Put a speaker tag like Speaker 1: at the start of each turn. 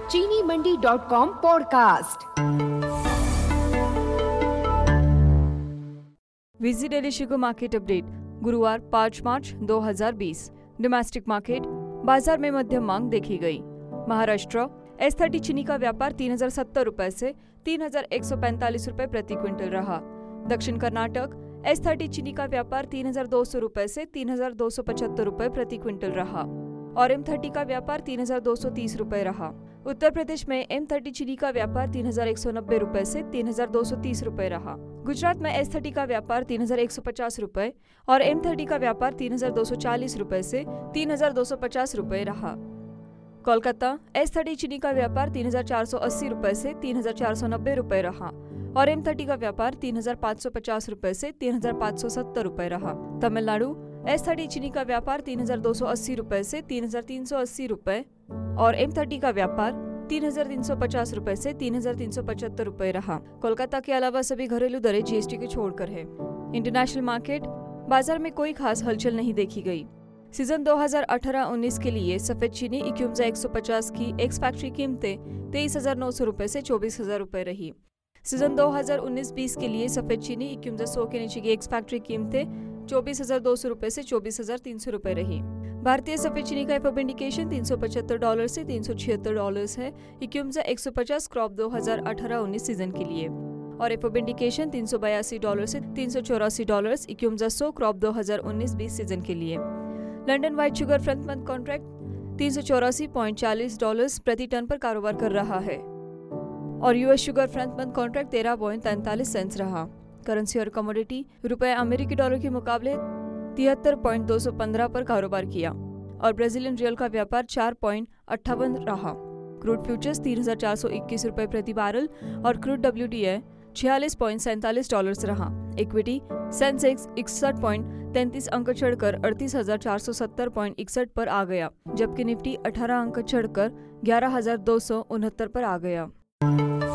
Speaker 1: चीनीमंडी.com podcast.
Speaker 2: विजी daily sugar market update गुरुवार 5 मार्च 2020। Domestic market बाजार में मध्यम मांग देखी गई। महाराष्ट्र S30 चीनी का व्यापार 3070 रुपए से 3145 रुपए प्रति क्विंटल रहा। दक्षिण कर्नाटक S30 चीनी का व्यापार 3200 रुपए से 3275 रुपए प्रति क्विंटल रहा और M30 का व्यापार 3230 रुपए रहा। उत्तर प्रदेश में M30 चीनी का व्यापार 3190 रुपए से 3230 रुपए रहा। गुजरात में S30 का व्यापार 3150 रुपए और M30 का व्यापार 3240 रुपए से 3250 रुपए रहा। कोलकाता S30 चीनी का व्यापार 3480 रुपए से 3490 रुपए रहा और M30 का व्यापार 3550 रुपए से 3570 रुपए रहा। तमिलनाडु S30 चीनी का व्यापार 3280 रुपए से 3380 रुपए और M30 का व्यापार 3350 रुपए से 3375 रुपए रहा। कोलकाता के अलावा सभी घरेलू दरें GST के छोड़कर है। इंटरनेशनल मार्केट बाजार में कोई खास हलचल नहीं देखी गई। सीजन 2018-19 के लिए सफेद चीनी इक्यूम्जा 150 की एक्स फैक्ट्री कीमतें 23,900 रुपए से 24,000 रुपए रही। सीजन 2019-20 के लिए सफेद चीनी इक्यूम्जा 100 के नीचे की एक्स फैक्ट्री कीमतें 24,200 रुपए से 24,300 रुपए रही। भारतीय सफेद चीनी का FOB इंडिकेशन $375 से $376 है इक्यूम्जा 150 क्रॉप 2018-19 सीजन के लिए और FOB इंडिकेशन $382 से $384 इक्यूम्जा 100 क्रॉप 2019-20 सीजन के लिए। London white sugar front month contract $384.40 प्रति टन पर कारोबार कर रहा है और US sugar front month contract 13.43 cents रहा। करेंसी और कमोडिटी रुपए अमेरिकी डॉलर के मुकाबले 73.215 पर कारोबार किया और ब्राजीलियन रियल का व्यापार 4.58 रहा। क्रूड फ्यूचर्स 3,421 रुपए प्रति बैरल और क्रूड WTI $46.47 रहा। इक्विटी सेंसेक्स 61.33 अंक चढ़कर 38,470.61 पर आ गया, जबकि निफ्टी 18 अंक चढ़कर 11,269 पर आ गया।